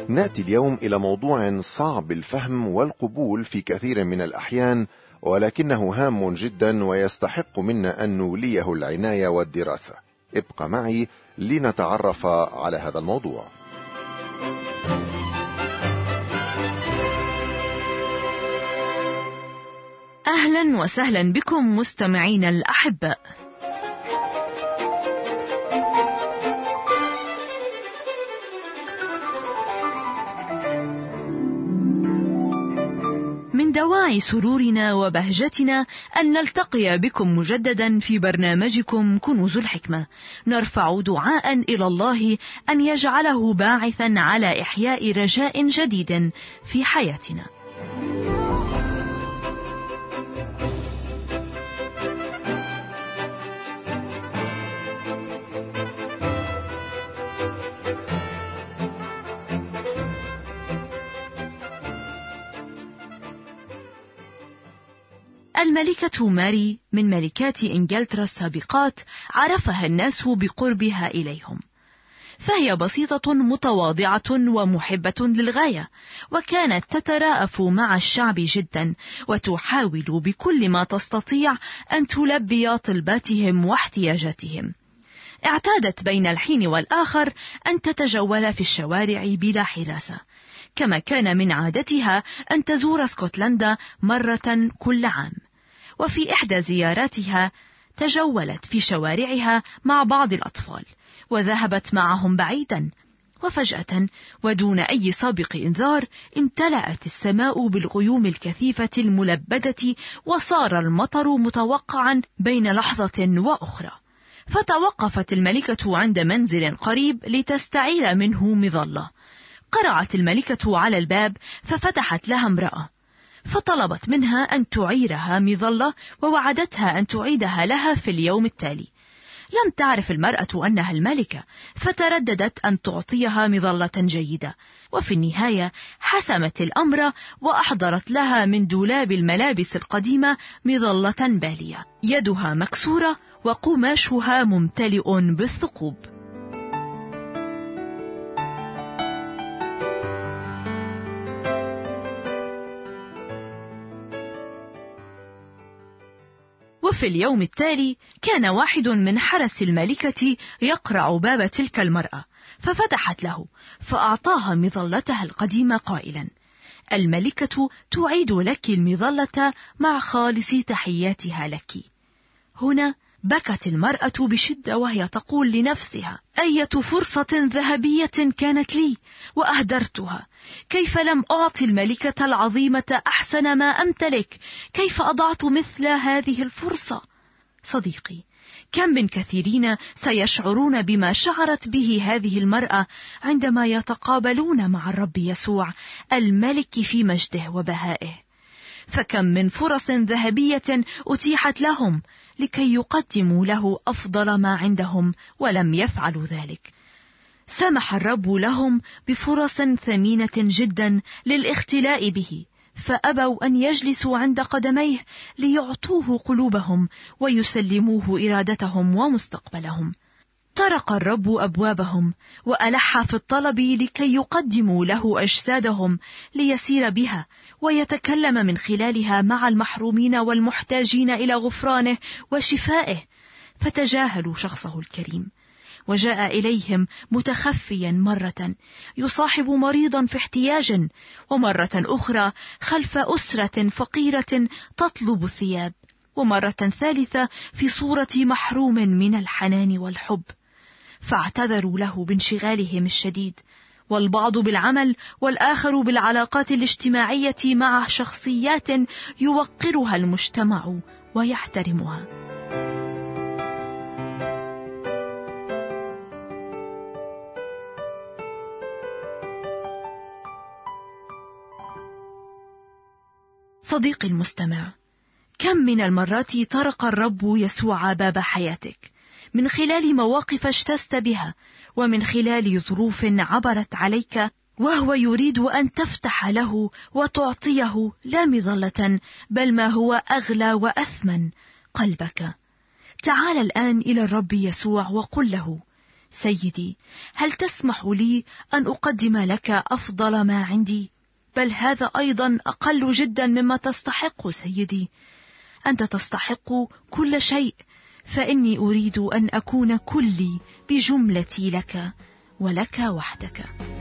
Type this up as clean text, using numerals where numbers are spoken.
نأتي اليوم إلى موضوع صعب الفهم والقبول في كثير من الأحيان، ولكنه هام جدا ويستحق منا أن نوليه العناية والدراسة. ابقى معي لنتعرف على هذا الموضوع. أهلا وسهلا بكم مستمعين الأحباء. من دواعي سرورنا وبهجتنا أن نلتقي بكم مجددا في برنامجكم كنوز الحكمة. نرفع دعاء إلى الله أن يجعله باعثا على إحياء رجاء جديد في حياتنا. الملكة ماري من ملكات إنجلترا السابقات عرفها الناس بقربها إليهم، فهي بسيطة متواضعة ومحبة للغاية، وكانت تتراءف مع الشعب جدا وتحاول بكل ما تستطيع أن تلبي طلباتهم واحتياجاتهم. اعتادت بين الحين والآخر أن تتجول في الشوارع بلا حراسة، كما كان من عادتها أن تزور اسكتلندا مرة كل عام. وفي إحدى زياراتها تجولت في شوارعها مع بعض الأطفال وذهبت معهم بعيدا، وفجأة ودون أي سابق إنذار امتلأت السماء بالغيوم الكثيفة الملبدة، وصار المطر متوقعا بين لحظة وأخرى. فتوقفت الملكة عند منزل قريب لتستعير منه مظلة. قرعت الملكة على الباب ففتحت لها امرأة، فطلبت منها أن تعيرها مظلة ووعدتها أن تعيدها لها في اليوم التالي. لم تعرف المرأة أنها الملكة، فترددت أن تعطيها مظلة جيدة، وفي النهاية حسمت الأمر وأحضرت لها من دولاب الملابس القديمة مظلة بالية يدها مكسورة وقماشها ممتلئ بالثقوب. وفي اليوم التالي كان واحد من حرس الملكة يقرع باب تلك المرأة، ففتحت له فأعطاها مظلتها القديمة قائلا: الملكة تعيد لك المظلة مع خالص تحياتها لك. هنا بكت المرأة بشدة وهي تقول لنفسها: أية فرصة ذهبية كانت لي وأهدرتها! كيف لم أعطي الملكة العظيمة أحسن ما أمتلك؟ كيف أضعت مثل هذه الفرصة؟ صديقي، كم من كثيرين سيشعرون بما شعرت به هذه المرأة عندما يتقابلون مع الرب يسوع الملك في مجده وبهائه. فكم من فرص ذهبية أتيحت لهم لكي يقدموا له أفضل ما عندهم ولم يفعلوا ذلك. سمح الرب لهم بفرص ثمينة جدا للاختلاء به، فأبوا أن يجلسوا عند قدميه ليعطوه قلوبهم ويسلموه إرادتهم ومستقبلهم. طرق الرب أبوابهم وألح في الطلب لكي يقدموا له أجسادهم ليسير بها ويتكلم من خلالها مع المحرومين والمحتاجين إلى غفرانه وشفائه. فتجاهلوا شخصه الكريم، وجاء إليهم متخفيا، مرة يصاحب مريضا في احتياج، ومرة أخرى خلف أسرة فقيرة تطلب ثياب، ومرة ثالثة في صورة محروم من الحنان والحب. فاعتذروا له بانشغالهم الشديد، والبعض بالعمل والآخر بالعلاقات الاجتماعية مع شخصيات يوقرها المجتمع ويحترمها. صديقي المستمع، كم من المرات طرق الرب يسوع باب حياتك من خلال مواقف اجتزت بها، ومن خلال ظروف عبرت عليك، وهو يريد أن تفتح له وتعطيه لا مظلة بل ما هو أغلى وأثمن: قلبك. تعال الآن إلى الرب يسوع وقل له: سيدي، هل تسمح لي أن أقدم لك أفضل ما عندي؟ بل هذا أيضا أقل جدا مما تستحق سيدي. أنت تستحق كل شيء، فإني أريد أن أكون كلي بجملتي لك ولك وحدك.